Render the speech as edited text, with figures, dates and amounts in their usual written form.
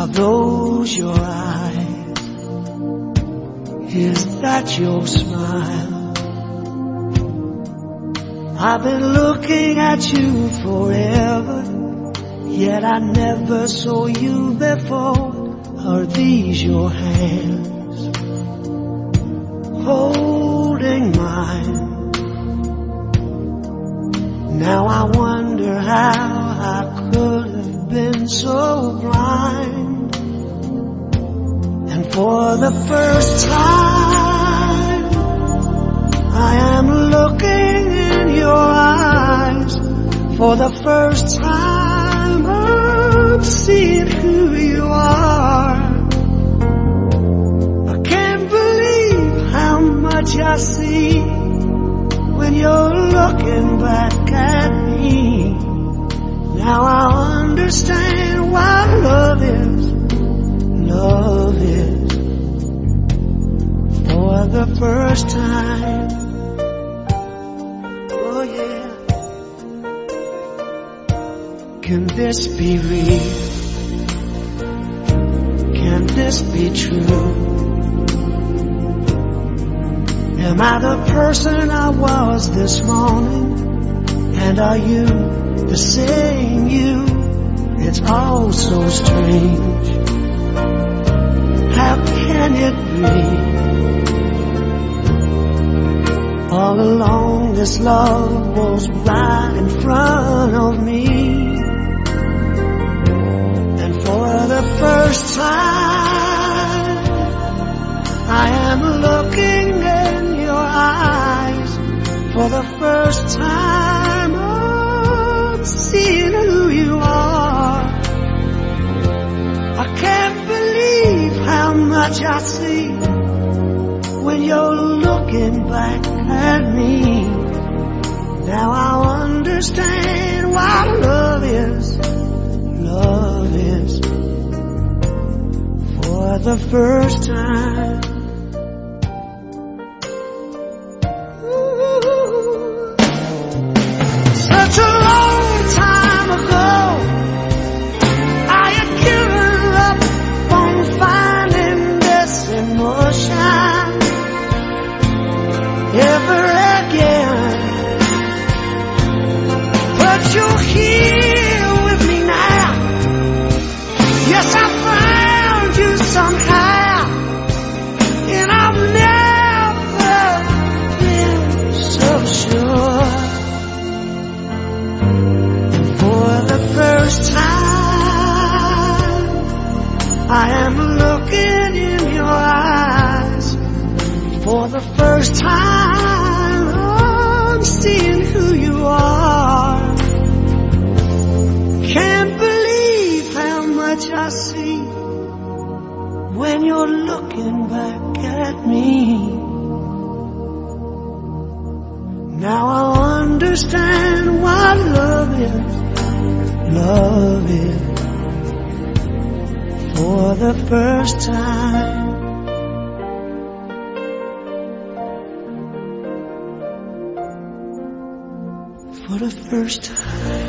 Are those your eyes? Is that your smile? I've been looking at you forever, yet I never saw you before. Are these your hands holding mine? Now I wonder how I could have been so blind. And for the first time I am looking in your eyes. For the first time I'm seeing who you are. I can't believe how much I see when you're looking back at me. Now I understand what love is. Love is. For the first time. Oh yeah. Can this be real? Can this be true? Am I the person I was this morning? And are you the same you? It's all so strange. How can it be? All along this love was right in front of me. And for the first time I am looking in your eyes. For the first time I'm seeing who you are. I can't believe how much I see when you're looking back at me. Now I understand what love is. Love is. For the first time. Such a long time ago, I had given up on finding this emotion ever again. But you're here with me now. Yes, I found you somehow, and I've never been so sure. For the first time I am looking in your eyes. For the first time I'm seeing who you are. Can't believe how much I see when you're looking back at me. Now I understand what love is. Love is. For the first time. For the first time.